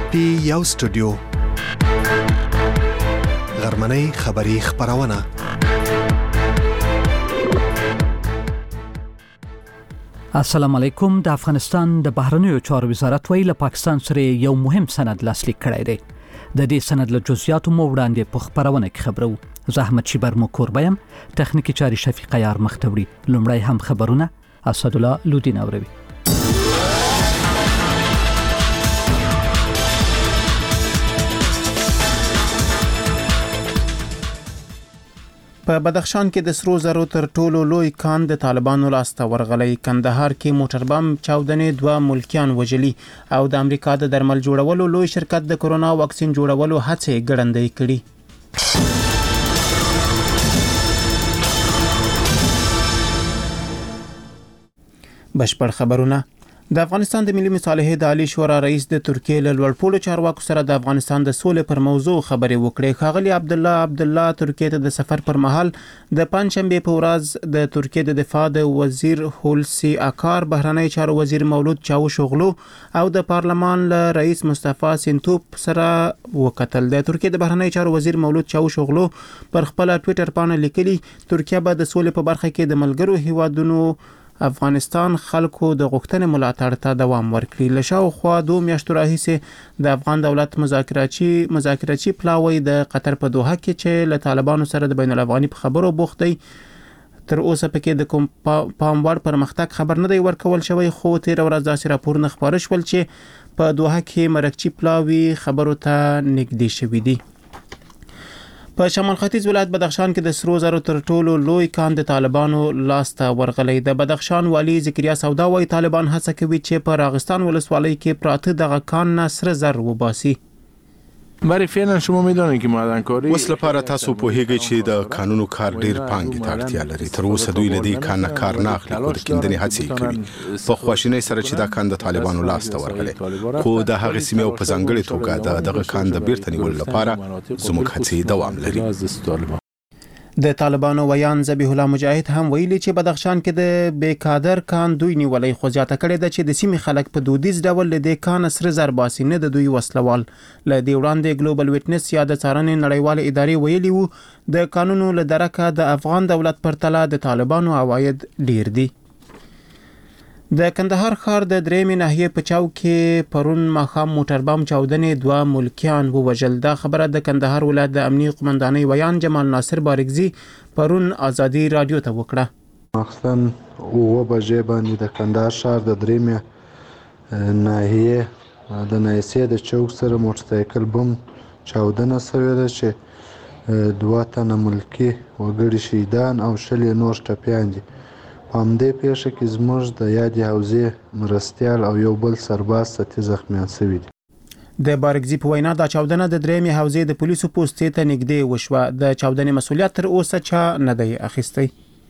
پی یو سټوډیو غرمنۍ خبری خبرونه. السلام علیکم. د افغانستان د بهرنیو چارو وزارت ویل پاکستان سره یو مهم سند لاسلیک کړی دی. د دې سند له جزئیاتو مو وړاندې په خبرونه کې خبرو. زحمت شیبر مو کوربیم تخنیکی چاري شفیق عیار مختوري. لومړی هم خبرونه اسد الله لودین اوروي. په بدخشان کې د سرو زرو تر ټولو لوی کان د طالبانو لاسته ورغلی. کندهار کې موټر بم چاودنې 2 ملکیان وژلي او د امریکا د درمل جوړولو لوی شرکت د کرونا واکسین جوړولو هڅې ګړندۍ کړي. بشپړ خبرونه. د افغانستان د ملي مصالحې د عالی شورا رئیس د ترکیې له لوړپوړو چارواکو سره د افغانستان د سولې پر موضوع خبرې وکړې. ښاغلي عبدالله ترکیې ته د سفر پر مهال د پنځشنبه په ورځ د ترکیې د دفاع د وزیر هولسی اکار، بهرنی چارو وزیر مولود چاوشوغلو او د پارلمان له رئیس مصطفی سینتوپ سره وکتل. د ترکیې د بهرنی چارو وزیر مولود چاوشوغلو پر خپل ټوئیټر باندې لیکلي ترکیه به د سولې په برخه کې د ملګرو هیوادونو افغانستان خلکو د غوښتنې ملاتړ ته دوام ورکړي. له شاوخوا 2 میاشتو راهیسې د افغان دولت مذاکراتي پلاوی د قطر په دوحه کې چې له طالبانو سره د بین الافغاني په خبرو بوخت دی. تر اوسه پکې د کوم پام وړ پرمختګ خبر نه دی ورکول شوی، خو تیر ورځ داسې راپورونه خبر شول چې په دوحه کې مرکچی پلاوی خبرو ته نږدې شوی دی. په شمال ختیځ ولایت بدخشان کې د سرو زرو تر ټولو لوی کان د طالبانو لاسته ورغلی. د بدخشان والی ذکریا سودا وايي طالبان هڅه کوي چې په راغستان ولسوالۍ کې پراته دغه کان نه سره زر وباسي. برای فعلا شما میدونید که معدنکاری وس لپاره تاسو پوهیږئ چې د قانونو کار ډیر پانګې ته اړتیا لري. تر اوسه دوی له دې کان کار نه اخلي او د کیندنې هڅې کوي. په خواشینۍ سره چې دا کان د طالبانو لاسته ورغلی، خو د هغې سیمې په ځانګړي توګه دغه کان د بیرته نیولو لپاره زموږ هڅې دوام لري. د طالبانو ویان ذبیح الله مجاهد هم ویلي چې بدخشان کې د بیکادر کان دوی نیولای، خو زیاته کړې ده چې د سیمې خلک په دودیز ډول له دې کان سره زر باسي، نه د دوی وسلوال. له دې وړاندې ګلوبل ویټنس یا د څارنې نړیوال ادارې ویلي وو د قانونو له درکه د افغان دولت پرتله د طالبانو عواید ډیر دي. د کندهار ښار د درېمې ناحیې په چاو کې پرون ماښام موټر بم چاودنې 2 ملکیان ووژل. دا خبره د کندهار ولایت د امنیه قومندانۍ ویان جمال ناصر بارګزي پرون ازادي رادیو ته وکړه. مخصن او بجې باندې د کندهار ښار د درېمې ناحیې د نایسې د چوک سره موټر سایکل بم چاودنه شوې ده چې 2 تنه ملکی وګړي شهیدان او 20 نور ټپیان دي. په همدې پیښه کې زموږ د یادې حوزې مرستیال او یو بل سرباز سطحي زخمیان شوي دي. د بارګزي په وینا دا چاودنه د درېمې حوزې د پولیسو پوستې ته نږدې وشوه. د چاودنې مسؤلیت تر اوسه چا نه دی اخیستی.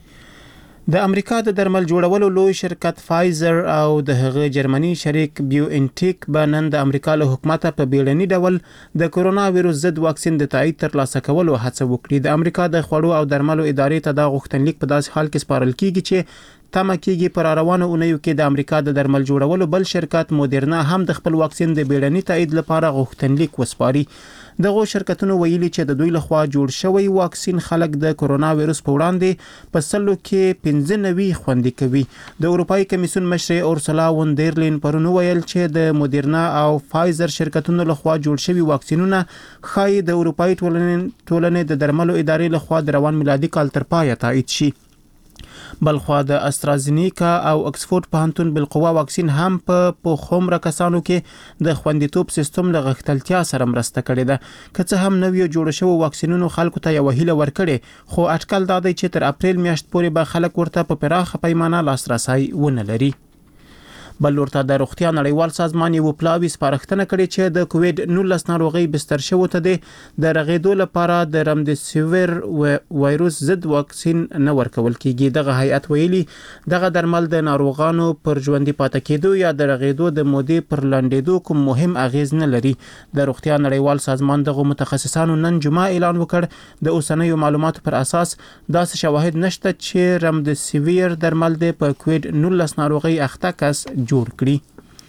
د امریکا د درمل جوړولو لوی شرکت فایزر او د هغه جرمني شریک بیو انټیک به نن د امریکا له حکومت په بیړني ډول د کرونا وایروس ضد واکسین د تایید ترلاسه کولو هڅه وکړي. د امریکا د خوړو او درملو ادارې ته دا غوښتنلیک په داسې حال کې سپارل کیږي چې تمه کیږي پر روانه اونیو کې د امریکا د درمل جوړولو بل شرکت مودرنا هم د خپل واکسین د بیړني تایید لپاره غوښتنلیک وسپاري. دغه شرکتونو ویلي چې د دوی لخوا جوړ شوی واکسین خلک د کرونا وایروس په وړاندې په سلو کې 95 خوندي کوي. د اروپאי کمیسیون مشر اورسولا وون ډیر پرون ویل چې د مودرنا او فایزر شرکتونو لخوا جوړ شوی واکسینونه خای د اروپאי ټولنې د درملو ادارې لخوا د روان میلادي کال تر پایه تایید شي. بلخوا د استرازینیکا او اکسفورد پوهنتون بالقوه واکسین هم په خومره کسانو کې د خوندیتوب سیستم له غښتلتیا سره مرسته کړې ده. که څه هم نویو جوړ شوو واکسینونو خلکو ته یو هیله ورکړې، خو اټکل دا دی چې تر اپریل میاشت پورې به خلک ورته په پراخه پیمانه لاسرسي ونه لري. بل ورته د روغتیا نړیوال سازمان یو پلاوی سپارښتنه کړې چې د کووډ-19 ناروغي بستر شوو ته د رغېدو لپاره د رمدیسیویر وایروس ضد واکسین نه ورکول کیږي. دغه هیئت ویلي دغه درمل د ناروغانو پر ژوندۍ پاتې کېدو یا د رغېدو د مودې پر لنډېدو کوم مهم اغیز نه لري. د روغتیا نړیوال سازمان دغه متخصصانو نن جمعه اعلان وکړ د اوسنیو معلوماتو پر اساس داسې شواهد نشته چې رمدیسیویر درمل د په کووډ-19 ناروغي اخته کس جوړ کړي.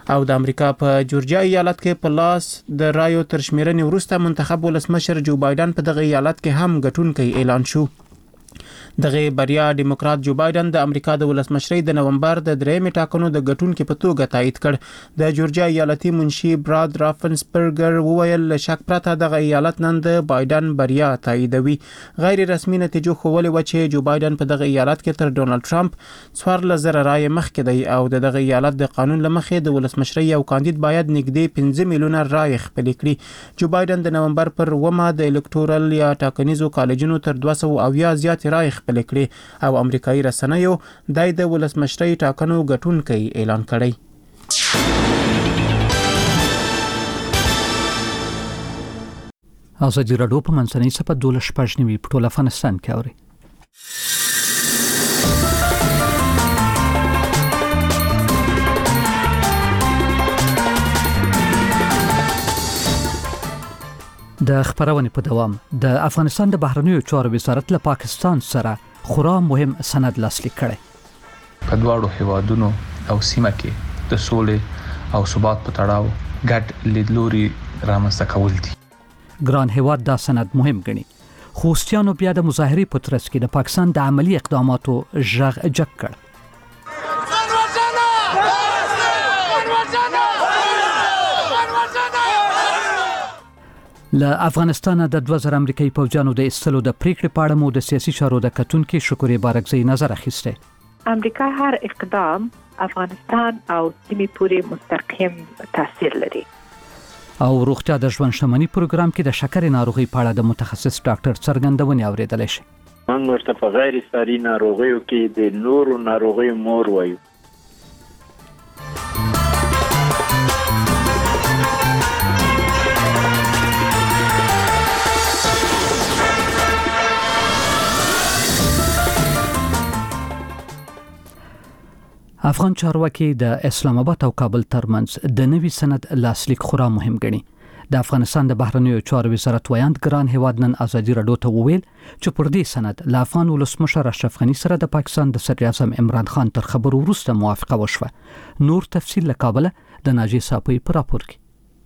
او د امریکا په جورجیا ایالت کې په لاس د رایو تر شمیرنې وروسته منتخب ولسمشر جو بایدن په دغه ایالت کې هم ګټونکی اعلان شو. دغه بریا ډیموکرات جو بایدن د امریکا د ولسمشرۍ د نومبر د 3 ټاکنو د ګټونکو په توګه تایید کړ. د جورجیا ایالتي منشي براد رافنسبرګر وویل شک پرته دغه ایالت نن د بایدن بریا تاییدوي. غیر رسمي نتیجو ښودلې و چې جو بایدن په دغه ایالت کې تر ډونالد ټرمپ 14,000 رای مخکې دی او دغه ایالت د قانون لمخې د ولسمشرۍ یو کاندید باید نږدې 15 میلیونه رای خپل کړي. جو بایدن د نومبر پر 1 د الکتورل یا ټاکنیزو کالجونو تر 200 زیات رای خپل کړي او امریکایي رسنیو د ولسمشرۍ ټاکنو ګټونکی اعلان کړی. ازادي راډیو په منځنۍ سپه 12 په ټول افغانستان کې اوري. د خبرونې په دوام د افغانستان د بهرنیو چارو وزارت له پاکستان سره خورا مهم سند لاسلیک کړي. په دواړو هیوادونو او سیمه کې د سولې او ثبات په تړاو ګډ لیدلوري رامنځته کول دي. ګران هیواد دا سند مهم ګڼي. خوستیانو بیا د مظاهرې په ترڅ کې د پاکستان د عملی اقداماتو ژغ جګ کړ. له افغانستان د 2000 امریکایي پوځیانو د ایستلو د پریکړې په اړه مو د سیاسي چارو د کتونکو شکرې بارکزی نظر اخیسته. امریکا هر اقدام افغانستان او سیمې پورې مستقیم تاثیر لري. او روغتیا د ژوند شمنی پروګرام کې د شکر ناروغي په اړه د متخصص ډاکټر څرګندونې اوریدل شي. موږ ورته په غیر ساري ناروغیو کې د نورو ناروغیو مور وایو. افغان چارواکي د اسلام آباد او کابل ترمنځ د نوي سند لاسلیک خورا مهم ګڼي. د افغانستان د بهرنیو چارو وزارت ویاند ګران هیواد نن ازادي راډیو ته وویل چې پر دې سند له افغان ولسمشر اشرف غني سره د پاکستان د صدر اعظم عمران خان تر خبرو وروسته موافقه وشوه. نور تفصیل له کابل د ناجی صاحب په راپور کې.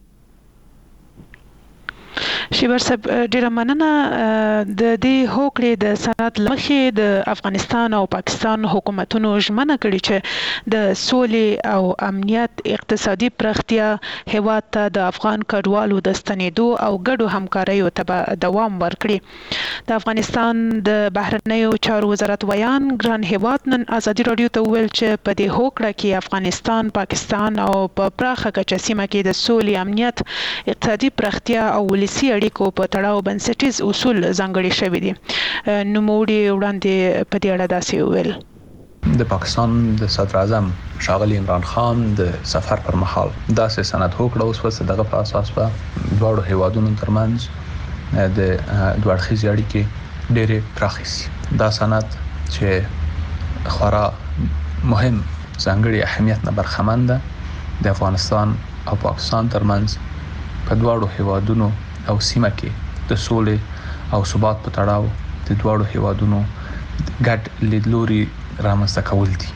شیبر صاحب ډیره مننه. د دې هوکړې د سند لمخې د افغانستان او پاکستان حکومتونو ژمنه کړې چې د سولې او امنیت اقتصادي پراختیا هیواد ته د افغان کډوالو د ستنېدو او ګډو همکاریو ته دوام ورکړي. د افغانستان د بهرنیو چارو وزارت ویان ګران هیواد نن ازادي راډیو ته وویل چې په دې هوکړه کې افغانستان، پاکستان او په پراخه کچه سیمه کې د سولې، امنیت، اقتصادي پراختیا او ولسي اړیکو په تړاو بنسټیز اصول ځانګړي شوي دي. نوموړي وړاندې په دې اړه داسې وویل. د پاکستان د صدر اعظم ښاغلي عمران خان د سفر پر مهال داسې سند هوکړه وسوه دغه په اساس په دواړو هیوادونو ترمنځ د دوه اړخیزې اړیکې ډېرې پراخې شي. دا سند چې خورا مهم ځانګړي اهمیت نه برخمن ده د افغانستان او پاکستان ترمنځ په دواړو هیوادونو او سیمه کې د سولې او ثبات په تړاو د دواړو هیوادونو ګډ لیدلوري رامنځته کول دي.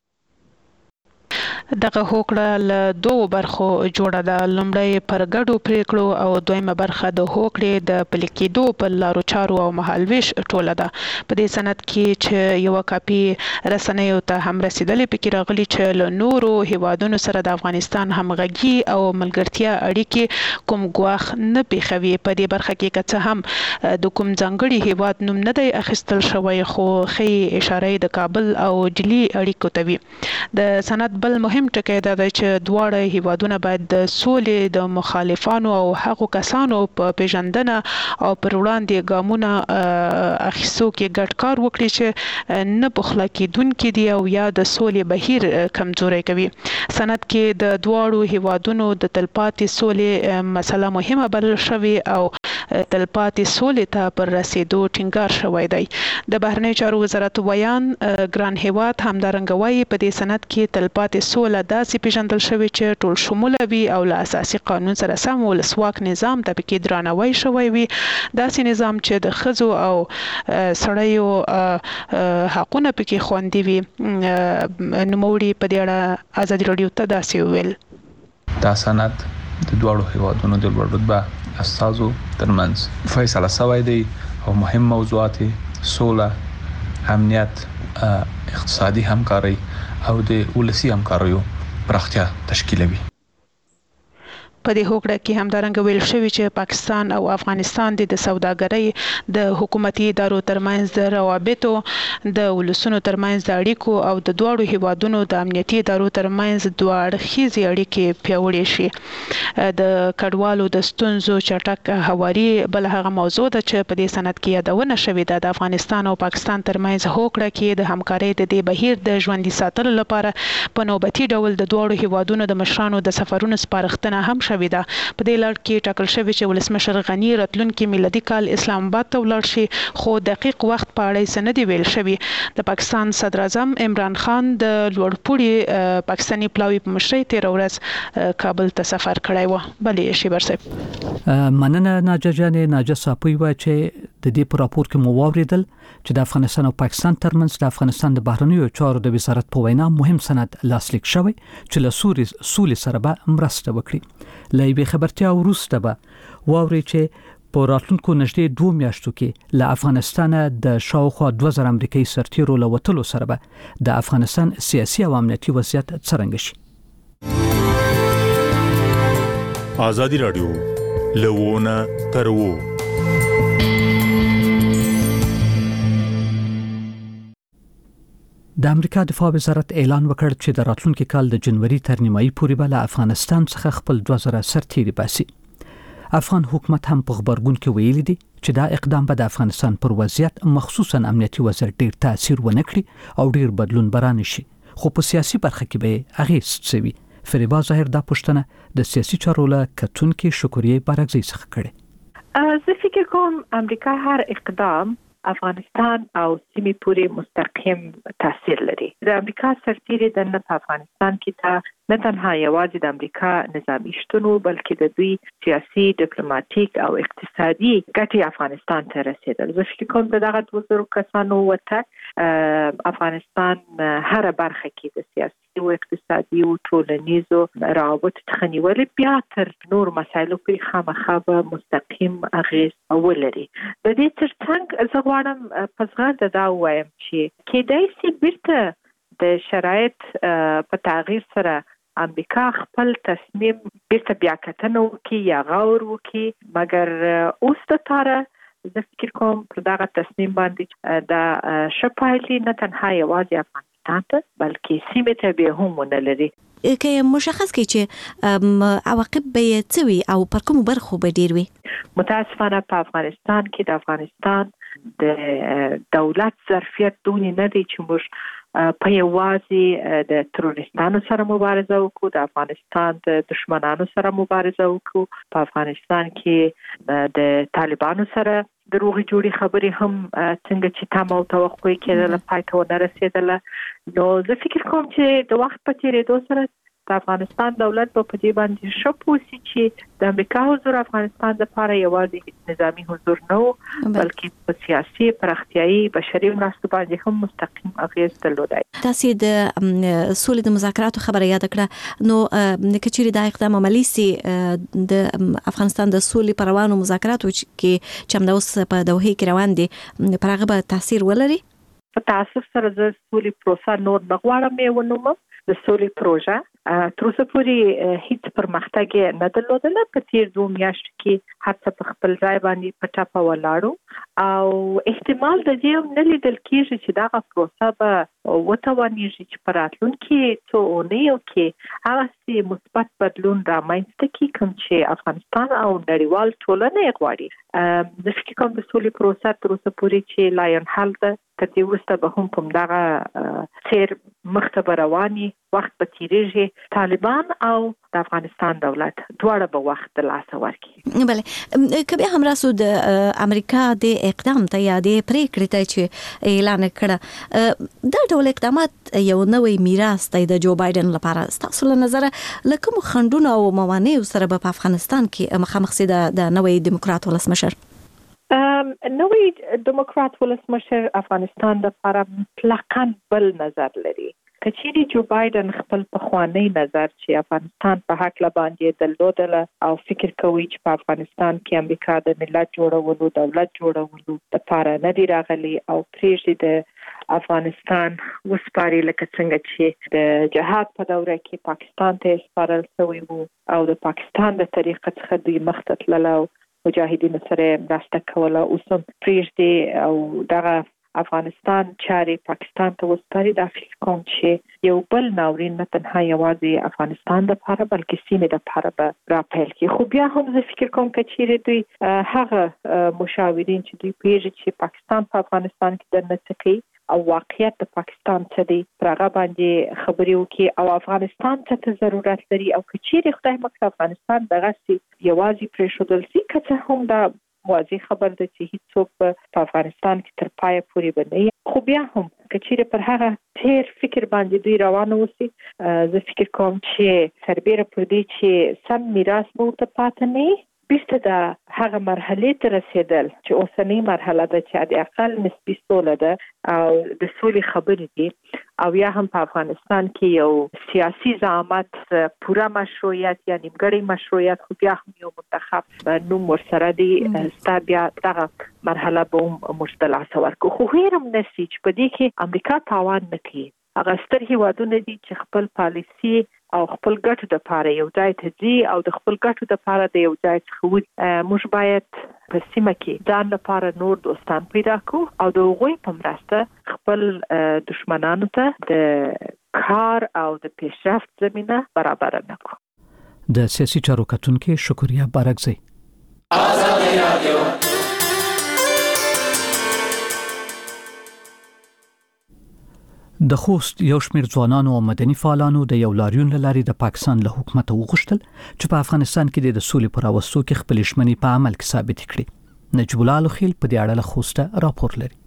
دغه هوکړه له دوه برخو جوړه ده. لومړی پر ګډو پریکړو او دویمه برخه د هوکړې د پلي کېدو په لارو چارو او مهالویش ټوله ده. په دې سند کې چې یو کاپي رسنیو ته هم رسیدلې پکې راغلي چې له نورو هیوادونو سره د افغانستان همغږي او ملګرتیا اړیکې کوم ګواښ نه پیښوي. په دې برخه کې که څه هم د کوم ځانګړي هیواد نوم نه دی اخیستل شوی، خو ښې اشاره د کابل او ډیلي اړیکو ته وي. د سند بل مهم ټکی دا دی چې دواړه هیوادونه باید د سولې د مخالفانو او هغو کسانو په پیژندنه او پر وړاندې ګامونه اخیستو کې ګډ کار وکړي چې نه بخله کېدونکي دي او یا د سولې بهیر کمزوری کوي. سند کې د دواړو هیوادونو د تلپاتې سولې مسله مهمه بلل شوې او تلپاتې سولې ته پر رسیدو ټینګار شوی دی. د بهرنیو چارو وزارت ویان ګران هیواد همدارنګه وایي په دې سند کې تلپاتې سوله داسې پیژندل شوی چې ټول شموله وي او له اساسي قانون سره سم ولسواک نظام ته پکې درناوی شوی وي. داسې نظام چې د ښځو او سړیو حقونه پکې خوندي وي. نوموړي په دې اړه ازادي راډیو ته داسې وویل. دا سند د دوړو هیوادونو د لوړ رتبه استازو ترمنځ فیصله شوی دی او مهم موضوعات سوله، امنیت، اقتصادي همکاري او د ولسی همکاریو پراختیا تشکیلوي. په دې هوکړه کې همدارنګه ویل شوی چې پاکستان او افغانستان د سوداګرۍ د حکومتي ادارو ترمنځ د روابطو، د ولسونو ترمنځ د اړیکو او د دوړو هیوادونو د امنیتي ادارو ترمنځ دوه اړخیزې اړیکې پیاوړې شي. د کډوالو د ستونزو چټک هواري بل هغه موضوع ده چې په دې سند کې یادونه شوې ده. د افغانستان او پاکستان ترمنځ هوکړه کې د همکارۍ د دې بهیر د ژوندي ساتلو لپاره په نوبتي ډول د دوړو هیوادونو د مشرانو د سفرونو سپارښتنه هم شوې ده. په دې لړ کې ټاکل شوی چې ولسمشر غنی راتلونکي میلادي کال اسلام آباد ته ولاړ شي، خو دقیق وخت په اړه یې نه دی ویل شوی. د پاکستان صدر اعظم عمران خان د لوړپوړي پاکستاني پلاوي په مشرۍ تیر ورځ کابل ته سفر کړی و. بلې شیبر صاحب مننه ناججانې ناجه صاحب وایي چې د دې په راپور کې مو واوریدل چې د افغانستان او پاکستان ترمنځ د افغانستان د بهرنیو چارو د وزارت په وینا مهم سند لاسلیک شوی چې له سولې سره به مرسته وکړي. له یوې خبرتیا وروسته به واوري چې په راتلونکو نږدې 2 میاشتو کې له افغانستان د شاوخوا 2000 امریکایي سرتیرو له وتلو سره به د افغانستان سیاسي او امنیتي وضعیت څرنګه شي. آزادی رادیو لوونه ترو د امریکا دفاع وزارت اعلان وکړ چې د راتلونکي کال د جنوري تر نیمایي پورې به له افغانستان څخه خپل 2000 سرتیري باسي. افغان حکومت هم په خبرګون کې ویلي دي چې دا اقدام به د افغانستان پر وضعیت خصوصا امنیتي وضعیت ډیر تاثیر ونه کړي او ډیر بدلون برانه شي، خو په سیاسي برخه کې به اغیز کوي. فریبا ظاهر دا پوښتنه د سیاسي چارو له کتونکو شکریه بارګزی څخه کړې. زه فکر کوم امریکا هر اقدام افغانستان او سیمې پورې مستقیم تاثیر لري. د امریکا سرتیري د افغانستان کې نه تنها یوازې د امریکا نظامی شتون بلکې د دوی سیاسي، ډیپلوماټیک او اقتصادي ګټې افغانستان ته رسیدل. زه فکر کوم دغه 200 کسانو وته افغانستان هر برخه کې د سیاسي او اقتصادي او ټولنیزو روابط تخنیول بیا تر نور مسایلو پورې خامخا به مستقیم اغیز ولري. د دې ترڅنګ زه غواړم په زغرده دا وایم چې کېدای شي بیرته د شرایط په تغییر سره امریکا خپل تصمیم بیرته بیا کتنه وکړي یا غور وکړي، مګر اوس د تاره زه فکر کوم پر دغه تصمیم باندې د شپایلی نه تنها یوازې افغانستان ته بلکې سیمې ته به هم ونه لري. که مشخص کړي چې عواقب به څه وي او پر کومو برخو به ډیر وي. متاسفانه په افغانستان کې د افغانستان د دولت ظرفیت دونی نه دی چې موږ په یوازې د تروریستانو سره مبارزه وکړو، د افغانستان د دشمنانو سره مبارزه وکړو، په افغانستان کې د طالبانو سره د روغې جوړې خبرې هم څنګه چې تم او توقع کېدل پای ته ونه رسېدله. نو زه فکر کوم چې د وخت په تېرېدو سره د افغانستان دولت په دې باندې ښه پوه شي چې د امریکا حضور افغانستان لپاره یوازې نظامی حضور نه و بلکې په سیاسي، پراختیایي، بشري مرستو باندې هم مستقیم اغیز درلودای. تاسو د سولې د مذاکراتو خبره یاد کړه، نو کچېرې دا اقدام عملی سي د افغانستان د سولې پر روانو مذاکراتو چې هم د اوس په دوحه کې روان دي پر هغه به تاثیر ولري؟ په تاسو سره د سولې پروسه نور بغواړم یې ونوم. د سولې پروژه تر اوسه پورې هیڅ پرمختګ نه درلودل. په تیر 2 میاشتو کې هر څه په خپل ځای باندې په ټاپه ولاړو او احتمال د دې نه لیدل کېږي چې دا پروسه به وتوانیږي چې په راتلونکي څو اونیو کې هغه مثبت بدلون رامنځته کړي کوم چې افغانستان او نړیوال ټولنه یې غواړي. د فکر کوم د سولې پروسه تر اوسه پورې چې لا حل ده، تر دې وروسته به هم کوم دغه سیر مخته به رواني، وخت به تیریږي، طالبان او د افغانستان دولت دواړه به وخت د لاسه ورکړي. بله که بیا هم راسو د امریکا د اقدام ته یا د پریکړې ته چې اعلان کړه، دا ډول اقدامات یو نوی میراث دی د جو بایدن لپاره. ستاسو له نظره له کومو خنډونو او موانعو سره به په افغانستان کې مخامخ سي د نوی دیموکرات ولسمشر؟ نوی دیموکرات ولسمشر افغانستان لپاره مطلقاً بل نظر لري. کچيري جو بایدن خپل پخوانی نظر چې افغانستان په حق باندې درلودل او فکر کوي چې په افغانستان کې امریکا د ملت جوړولو دولت جوړولو لپاره نه دی راغلي او پریږدي د افغانستان وسپاري لکه څنګه چې د جهاد په دوره کې پاکستان ته سپارل شوی وو او د پاکستان د طریقه څخه دوی مخته تلل او مجاهدین سره مرسته کوله اوس هم پریږدي او دغه افغانستان چاري پاکستان ته وسپاري د فکر کوم چې یو بل ناورین نه تنها یوازې افغانستان د لپاره بلکې سیمې د لپاره به راپیل کی خو بیا هم زه فکر کوم چې دوی هغه مشاورین چې دوی پیژني چې پاکستان په افغانستان کې د نڅکي او واقعیت د پاکستان څخه دی پرغه باندې خبرې وکي او افغانستان ته ضرورت لري او کچېری خدای مکه افغانستان دغه سي یوازې پرېښودل سي که هم دا واضح خبر ده چې هیڅوک په افغانستان کې تر پای پورې بنئ خو بیا هم کچېری پر هغه تیر فکر باندې دوی روان اوسي زه فکر کوم چې سربېره پر دې چې سم میراث مو ته پاتې نه بیسته د هغه مرحله ته رسیدل چې اوسنۍ مرحله ده چې د اقل نسبي سوله ده او د سولې خبرې دي او یا هم په افغانستان کې یو سیاسي زعامت پوره مشروعیت یا نیمګړی مشروعیت خو بیا هم یو منتخب نوم ورسره دی ستا بیا دغه مرحله به هم مشتل ورکو خو هیرم نسی چې په دې کې امریکا تاوان نه کوي هغه ستر هیوادونه دي چې خپل پالیسي او خپل ګټو د لپاره یو ځای ته ځي او د خپل ګټو د لپاره د یو ځای څخه موږ باید په سیمه کې ځان لپاره نور دوستان پیدا کړو او د هغوی په مرسته خپل دشمنانو ته د کار او د پیشرفت زمینه برابر کړو د سیاسي چارو کتونکو شکریا بارکزی آزادی رادیو د خوست یو شمېر ځوانانو او مدني فعالانو د یو لاریون لاري د پاکستان له حکومت وغوښتل چې په افغانستان کې د سولې پر راوستو کې خپل ژمنې په عمل کې ثابت کړي نجیب الله الخیل په دې اړه له خوسته راپور لري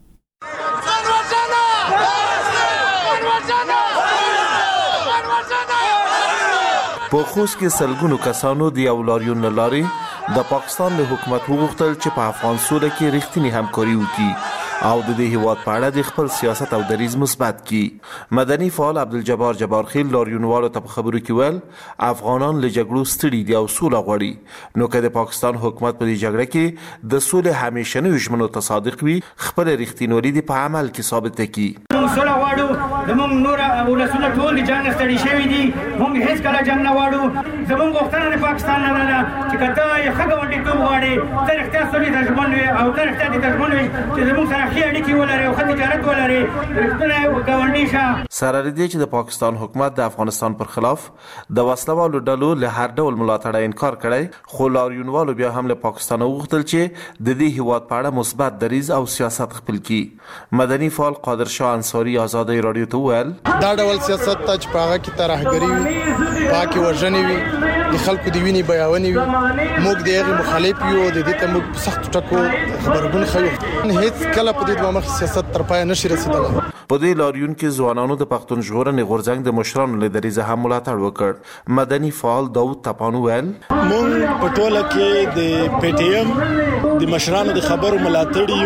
په خوست کې سلګونو کسانو د یو لاریون لاري د پاکستان له حکومت وغوښتل چې په افغان سوله کې رښتینی همکاري وکړي او د دې هیواد په اړه د خپل سیاست او دریځ مثبت کړي مدني فعال عبدالجبار جبارخیل لاریونوالو ته په خبرو کې ویل افغانان له جګړو ستړي دي او سوله غواړي نو که د پاکستان حکومت په دې جګړه کې د سولې همیشنی ژمنو ته صادق وي خپل رښتینولي د په عمل کې ثابت کړي موږ سوله غواړو زموږ نور ولسونه ټول د جنګ ستړي شوي دي موږ هیڅ کله جنګ نه غواړو زموږ غوښتنه د پاکستان نه ده چې که ته یې ښه ګاونډیتوب غواړې ته رښتیا سولې ته ژمن وي او ته رښتیا دې ته ژمن وي چې زموږ سره ښې اړیکې ولري او ښه تجارت ولري رښتینی ګاونډي شه سره دې چې د پاکستان حکومت د افغانستان پر خلاف د وسلوالو ډلو له هر ډول ملاتړ انکار کړی خو لاریونوالو بیا هم له پاکستان وغوښتل چې د دې هیواد په اړه مثبت دریځ او سیاست خپل کړي مدني فعال قادر شاه انصاری آزادی رادیو ته ویل دا ډول سیاست ته چې په هغه کې ترهګري وي پاکي ورژنې وي د خلکو د وینې بیاونې وي موږ د هغې مخالف یو د دې ته موږ په سختو ټکو خبرګون ښیو هیڅ کله په دې دوه مخ سیاست تر پایه نشي رسېدلی په دې لاریون کې ځوانانو د پښتون ژغورنې غورځنګ د مشرانو له دریځه هم ملاتړ وکړ مدني فعال داود تپانو ویل موږ په ټوله کې د پی ټی ایم د مشرانو د خبرو ملاتړ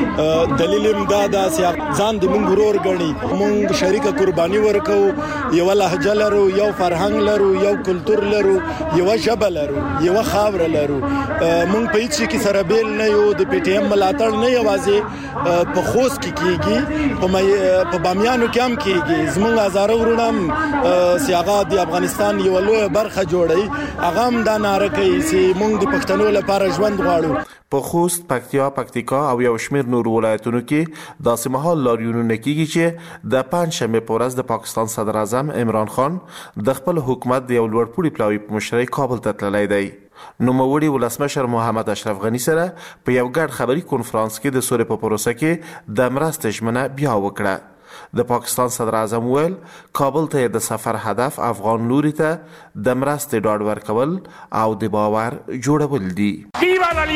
یو دلیل هم دا چې ځان د موږ ورور ګڼي موږ شریکه قرباني ورکو یو لهجه لرو یو فرهنګ لرو یو کلتور لرو یو ژبه لرو یو خاور لرو موږ په هیڅ کې سره بیل نه یو د پی ټی ایم ملاتړ نه یوازې په خوست کې کیږي په بامیانو کې هم کیږي زموږ هزاره ورونه سیاغه د افغانستان یو لوی برخه جوړي هغه هم دا ناره کوي چې موږ د پښتنو لپاره ژوند غواړو په خوست پکتیکا او یو شمېر نور ولایتونو کې داسې مهال لاریونونه کیږي چې د پنځشنبه په ورځ د پاکستان صدر اعظم عمران خان د خپل حکومت د یو لوړپوړي پلاوي په مشرۍ کابل ته تللی دی نوموړي ولسمشر محمد اشرف غنی سره په یو ګډ خبري کنفرانس کې د سولې په پروسه کې د مرستې ژمنه بیا وکړه د پاکستان صدر اعظم ویل کابل ته د سفر هدف افغان لوري ته د مرستې ډاډ ورکول او د باور جوړول دي ویوا لا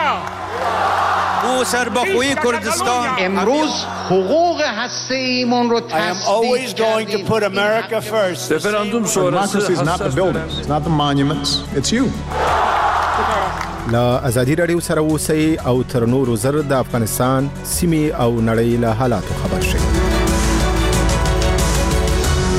لیبرتا او سربخوی کردستان امروز حقوق هسته‌ایمون رو I am always going to put America first. Referendum sonrası is not the buildings, it's not the monuments, it's you. لا ازادي رادیو سره اوسئ او تر نورو زر د افغانستان سیمې او نړۍ له حالاتو خبر شئ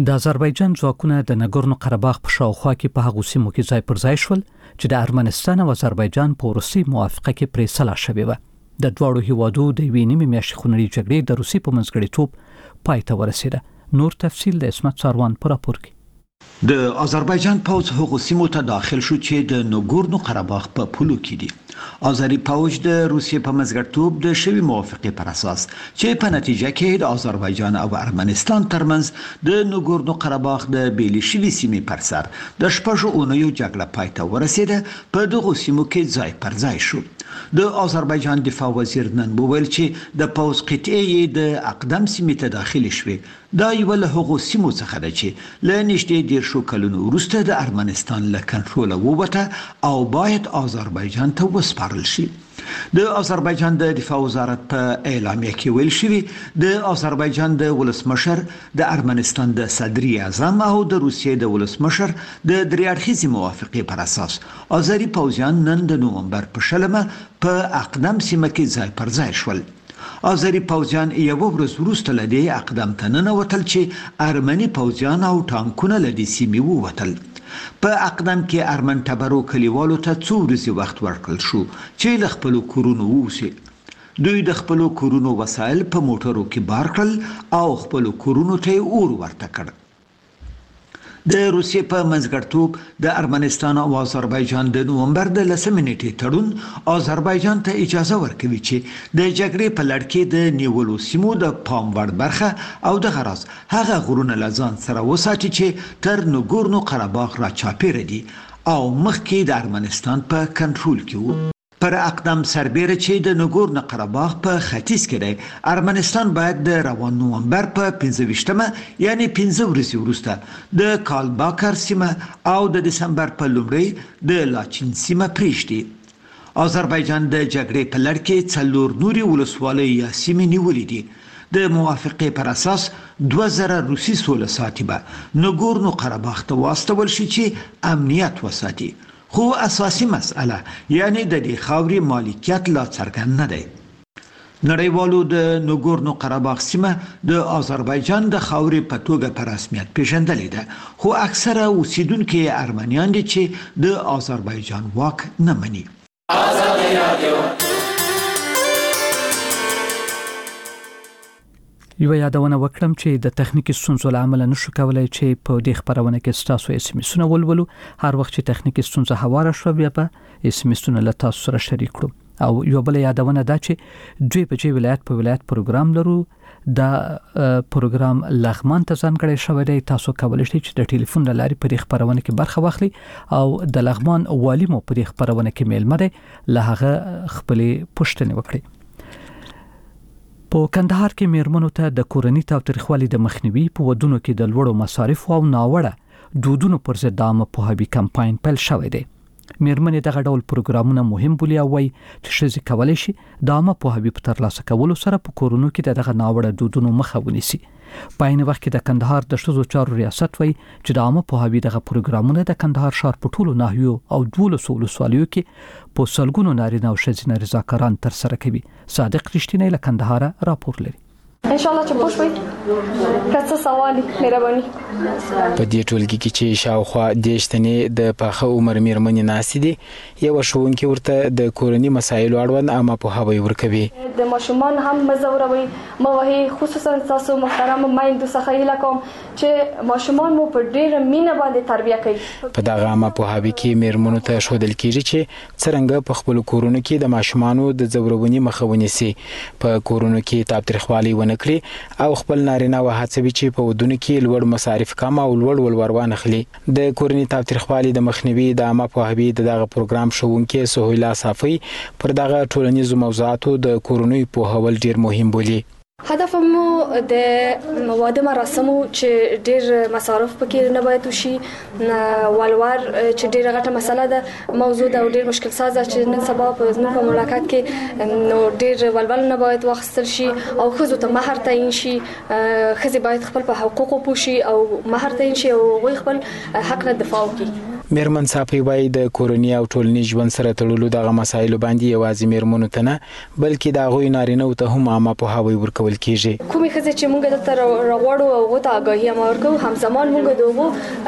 د آذربایجان ځواکونه د نګورنو قرهباغ په شاوخوا کې په هغو سیمو کې ځای پر ځای شول چې د ارمنستان او آذربایجان په وروستي موافقه کې پرې سلا شوې وه. د دواړو هیوادو د یوې نیمې میاشتې خونړۍ جګړې د روسیې په منځګړیتوب پای ته ورسېده. نور تفصیل د اسمت ساروان په راپور کې. د آذربایجان پوځ هغو سیمو ته داخل شو چې د نګورنو قرهباغ په پولو کې دي. آذری پوځ د روسیې په منځګړیتوب د شوی موافقه پر اساس چې په نتیجه کې د آذربایجان او ارمنستان ترمنځ د نګورنو قرهباغ د بیلې شوی سیمې پر سر د شپږو اونیو جګړه پای ته ورسېده. په دغو سیمو کې ځای پر ځای شو. د آذربایجان دفاع وزیر نن وویل چې د پوځ قطعې د اقدم سیمې ته داخلي شوې. دا یو له هغو سیمو څخه ده چې له نږدې 10 کلونو وروسته د ارمنستان له کنټروله ووته او باید آذربایجان ته وسپارل شي. د آذربایجان د دفاع وزارت په اعلامیه کې ویل شوی د آذربایجان د ولسمشر د ارمنستان د صدري اعظم او د روسیې د ولسمشر د دریاړخیزي موافقه پر اساس آذری پوځیان نن د نومبر په شلمه په اقدم سیمه کې ځای پر ځای شول. آذری پوځیان یو ورځ وروسته له دې اقدام ته ننوتل چې ارمني پوځیان او ټانکونه له دې سیمې ووتل. په اقدام کې ارمن ټبرو کلیوالو ته څو ورځې وخت ورکړل شو چې له خپلو کورونو ووځي. دوی د خپلو کورونو وسایل په موټرو کې بار کړل او خپلو کورونو ته اور ورته کړ. د روسیې په منځګړیتوب د ارمنستان او آذربایجان د نومبر د 10 نیټې تړون آذربایجان ته اجازه ورکوي چې د جګړې په لړ کې د نیولو سیمو د پام وړ برخه او د غرض هغه غرونه لزان سره وساتي چې تر نګورنو قرهباغ را چاپیره دي او مخکې د ارمنستان په کنټرول کې وو. پر اقدام سربیره چې د نګورنو قرهباغ په ختیځ کې دی، ارمنستان باید د روان نومبر په 15مه یعنی 15 ورځې وروسته د کالباکر سیمه او د دسمبر په لومړۍ د لاچین سیمه پریږدي. آذربایجان د جګړې په لړ کې 4 نوري ولسوالۍ یا سیمې نیولې دي. د موافقه پر اساس 2000 روسي سوله ساتي به نګورنو قرهباغ ته واستول شي چې امنیت وساتي. خو اساسي مسأله یعنی د دې خاورې مالکیت لا څرګند نه دی. نړیوالو د نګورنو قرهباغ سیمه د آذربایجان د خاورې په توګه په رسمیت پیژندلې ده، خو اکثره اوسیدونکي ارمنیان دي چې د آذربایجان واک نه مني. آزادي رادیو یو یادونه وکړم چې د تخنیکی ستونزو له امله نشو کولای چې په دې خبرونه کې تاسو اس ام اسونه ولولو. هر وخت چې تخنیکی ستونزه هواره شو بیا په اس ام اسونه له تاسو سره شریک کړو. او یو بل یادونه دا چې دوی په ولایت په ولایت پروګرام لرو. دا پروګرام لغمان ته ځانګړی شوی دی. تاسو کولی شئ چې د ټلیفون له لارې په دې خبرونه کې برخه واخلئ او د لغمان والی مو په دې خبرونه کې میلمه دی، له هغه خپلې پوښتنې وکړئ. په کندهار کې میرمنو ته د کورنۍ تاوتریخوالي د مخنیوي په ودونو کې د لوړو مصارفو او ناوړه دودونو پر ضد عامه پوهاوي کمپاین پیل شوی دی. میرمنې دغه ډول پروګرامونه مهم بولي او وایي چې ښځې کولی شي د عامه پوهاوي په ترلاسه کولو سره په کورونو کې دغه ناوړه دودونو مخه ونیسي. په عین وخت کې د کندهار د ښځو چارو ریاست وایي چې د عامه پوهاوي دغه پروګرامونه د کندهار ښار په ټولو ناحیو او 12 ولسوالیو کې په سلګونو نارینه او ښځینه رضاکاران ترسره کوي. صادق رښتینی له کندهار راپور لري. ان شاء الله چې پوه شئ کڅ سوالي مهرباني په دې ټولګي کې چې شاوخوا د شتنې د پاخه عمر میرمنې ناسې دي یو شوونکي ورته د کورنۍ مسایلو اړوند عامه پوهاوی ورکوي. د ماشومان هم مزوروي موهي خصوصا تاسو محترم مایندو څخه هیله کوم چې ماشومان مو په ډېر مینه باندې تربیه کوي. په دغه عامه پوهاوی کې میرمنو ته ښودل کیږي چې څرنګه په خپل کورونو کې د ماشومانو د ځورونې مخه ونیسي، په کورونو کې تاوتریخوالي نکړي او خپل نارینه و هڅوي چې په ودونو کې لوړ مصارف کم او لوړ ولور اخلي. د کورنۍ تاوتریخوالي د مخنیوي د عامه پوهاوي دغه پروګرام شوونکي سهیلا صافی پر دغه ټولنیزو موضوعاتو د کورنۍ پوهاول ډیر مهم بولي. هدف مو د واده مراسمو چې ډیر مصارف پکې نه باید وشي، ولور چې ډیر غټه مسله ده، موضوع ده او ډیر مشکل سازه چې نن سبا په زموږ په مملکت کې نو ډیر ولول نه باید واخیستل شي او ښځو ته مهر تعیین شي. ښځې باید خپل په حقوقو پوه شي او مهر تعیین شي او هغوی خپل حق نه دفاع وکړي. میرمن صافي وایي د کورنۍ او ټولنیز ژوند سره تړلو دغه مسایلو باندې یوازې میرمنو ته نه بلکې د هغوی نارینه ته هم عامه پوهاوی ورکول کیږي. کومې ښځې چې موږ دلته راغواړو او هغو ته آګاهي هم ورکوو، همزمان موږ د هغو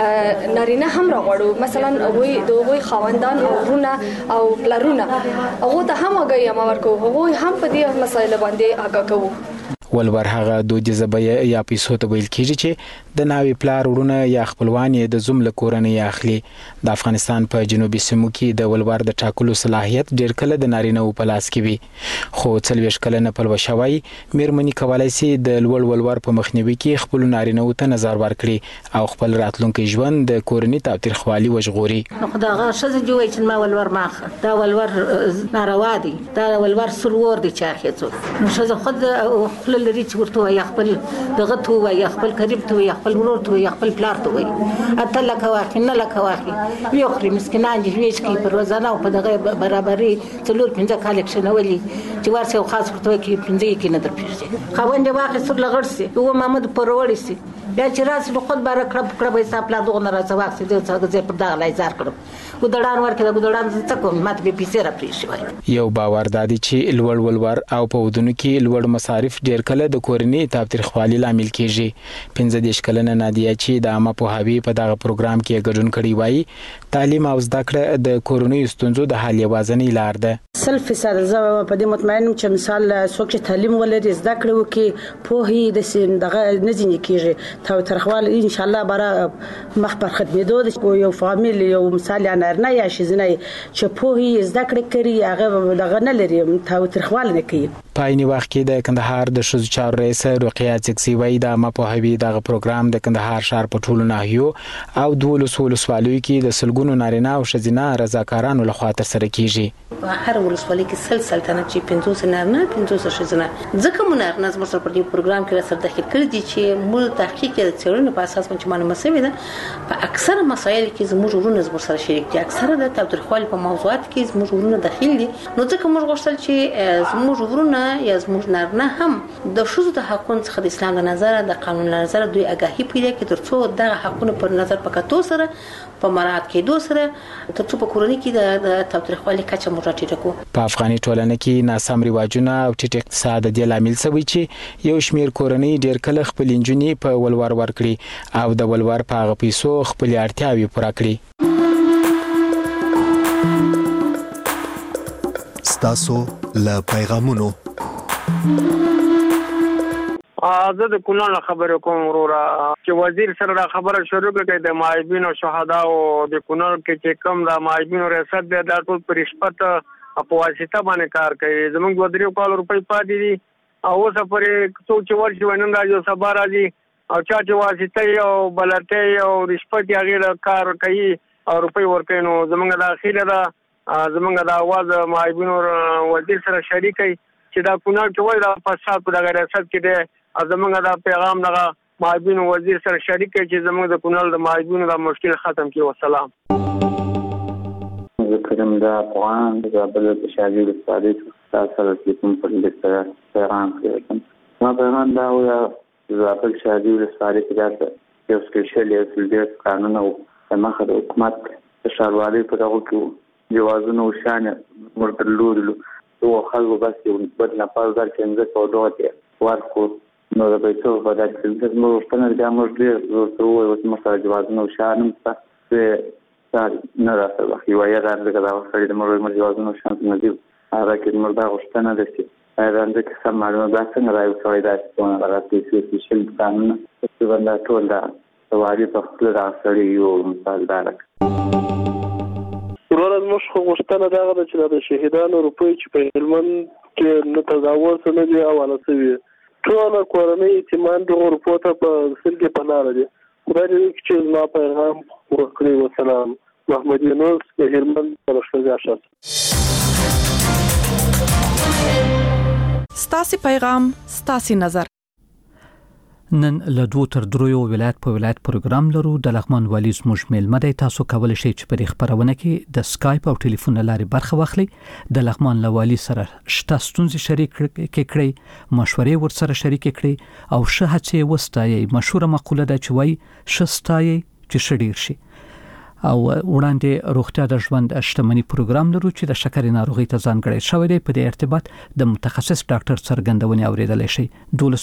نارینه هم راغواړو، مثلا هغوی د هغوی خاوندان او ورونه او پلرونه هغو ته هم آګاهي هم ورکوو، هغوی هم په دې مسایلو باندې آګاه کوو. ولور هغه دودیزه بیه یا پیسو ته ویل کیږي چې د ناوی پلار ورونه یا خپلوان یې د زوم له کورنۍ اخلي. د افغانستان په جنوبي سیمو کې د ولور د ټاکلو صلاحیت ډېر کله د نارینه په لاس کې وي، خو 40 کلنه پلوه شوی میرمنې کولای شي د لوړ ولور په مخنیوي کې خپل نارینه ته نظر ورکړي او خپل راتلونکي ژوند د کورنۍ تاوتریخوالي وژغوري. خدای شزه جوړ چې ما ولور ماخه دا ولور ناروا دي، دا ولور سرور دي چې اخیڅو نو شزه خود خپل لري چې ورته یا خپل دغه تو یا خپل قریب تو یا خپل ورور تو یا خپل پلار تو وي اته لکه واخې نه لکه واخې یو خري مسکینان دي ویش کی پر روزانه او په دغه برابرۍ څلور 15 کالکشن ولي چې ورسې خاص ورته کې 15 کې نه درپېږي خوند واخې سر لغړسي او محمد پروري سي بیا چې راس له خود بار کړه به حساب لا دغه راځه واخې د څنګه په دغه لایزار کړم ګډړان ورکړه ګډړان څه کوم ماته به پیسې را پریشي وای. یو باور دادی چې لوړ ولور او په ودونو کې لوړ مصارف ډیر کله د کورنۍ تاوتریخوالي لامل کیږي. 15 کلنه نادیه چې د عامه پوهاوی په دغه پروګرام کې ګډون کړي وای تعلیم او زده کړه د کورنۍ ستونزو د حل یوازینۍ لار ده. 100% زه په دې مطمئنم چې مثال څوک چې تعلیم ولري زده کړه وکړي پوهې د دغه نزینې کیږي تاوتریخوالي ان شاء الله برا مخ پر خدمتو یو فامیل یو مثال نه یا شزنه چې پوهې زده کړه کوي هغه دغه نه لري تاوتریخوالي نه کوي. پایني وخت کې د کندهار د شوز چارو رئیس رقیه چکسي وای د عامه پوهاوی دغه پروګرام د کندهار ښار په ټولو ناحیو او دولس ولسوالیو کې د سلګونو نارینه او ښځینه رضاکارانو لخوا ترسره کیږي. هر ولسوالۍ کې سلسله چې 500 نارینه 500 ښځینه ځکه مونږ نه زموږ سره په دې پروګرام کې سره داخل کړی دي چې موږ تحقیق د څېړنې په اساس باندې معلومه شوې ده په اکثره مسایل کې زموږ ورونه زموږ سره شریک دي، اکثره د تاوتریخوالي په موضوعات کې زموږ ورونه داخل دي. نو ځکه موږ غوښتل چې زموږ ورونه یا زموږ نارینه هم د ښځو د حقوقو څخه د اسلام د نظر د قانون له نظر دوی آگاهي پیدا کړي ترڅو دغه حقوقونه پر نظر پکاتو سره په مراعات کېدو سره ترڅو په کورنۍ کې د تاوتریخوالي کچه موږ راټیټه کړو. په افغاني ټولنه کې ناسم رواجونه او ټیټ اقتصاد د لامل شوی چې یو شمیر کورنۍ ډیر کله خپل انجونی په ولور ورکړي او د ولور په هغه پیسو خپل اړتیاوې پوره کړي. ستاسو له پیغامونو زه د کونړ خبرې کوم وروره چې وزیر سره دا خبره شروع کړه د معیبین او شهدا او د کونړ کې چې کم د معیبین ریاست دی دا ټول پر رشوت په واسطه باندې کار کوي. زموږ 2 کال روپۍ پاتې دي او اوس پرې څوک چې ورشي ونن راځي او سبا راځي او چا چې واسطه او بلته او رشوت یې هغه کار کوي او روپۍ ورکوي. نو زموږ د اخیره دا زموږ د आवाज معیبین وزیر سره شریکي چې دا کونړ کې وای دا فساد په دغه ریاست کې دی. زموږ دا پیغام دغه معیبین وزیر سره شریک چې زموږ د کونړ د معیبین د مشکل ختم کړي. والسلام. کریم دا افغان د بل د شاګرد استاد تاسو سره کوم په دې سره پیغام کوم. ما پیغام دا ویا چې خپل شاګرد استاد کې دا یو سپیشل یو قانون او مخه د حکومت شاروالي په دغه کې جوازونه وشانه مرتلولو او خلکو بس یو بل نه پاز درکې په دوته ورکو نو د پیسو په دغه کې د موږ په نړۍ موږ ډېر ورته وایو مسله جوازونه وشانه څه نه راځي یو یا راځي دا وسړي د موږ جوازونه شانس نه دی هغه کې موږ دا غوښتنه ده چې راځي چې سم معلومات څنګه راوځي دا څنګه راځي چې سپیشل قانون چې ورنه ټول دا سوالي په خپل راځي یو مثال دارک ورته موږ غوښتنه دا غواړو چې د شهیدانو روپۍ چې په هلمند کې نه تداول نه دی حواله شوی ټول کورنۍ اعتماد د غرفوته په سلګي پناه دي. خدای دې چې ما پیغام ورکړي. والسلام. محمد یونس د هلمند پرشتګاشت. ستاسو پیغام ستاسو نظر. نن له 2 تر 3 ولایت په ولایت پروګرام لرو. د لغمان والی زموږ میلمه دی. تاسو کولای شئ چې په خبرونه کې د اسکایپ او ټلیفون لارې برخه واخلئ. د لغمان والی سره شته ستونزې شریک کړئ، مشورې ورسره شریک کړئ او شه هڅې وستایي. مشهوره مقوله ده چې وایي شستایي چې شډیر شي. او وړاندې روغتیا د ژوند شتمنۍ پروګرام لرو چې د شکرې ناروغۍ ته ځانګړی شوی دی. په دې ارتباط د متخصص ډاکټر څرګندونې اوریدل شي.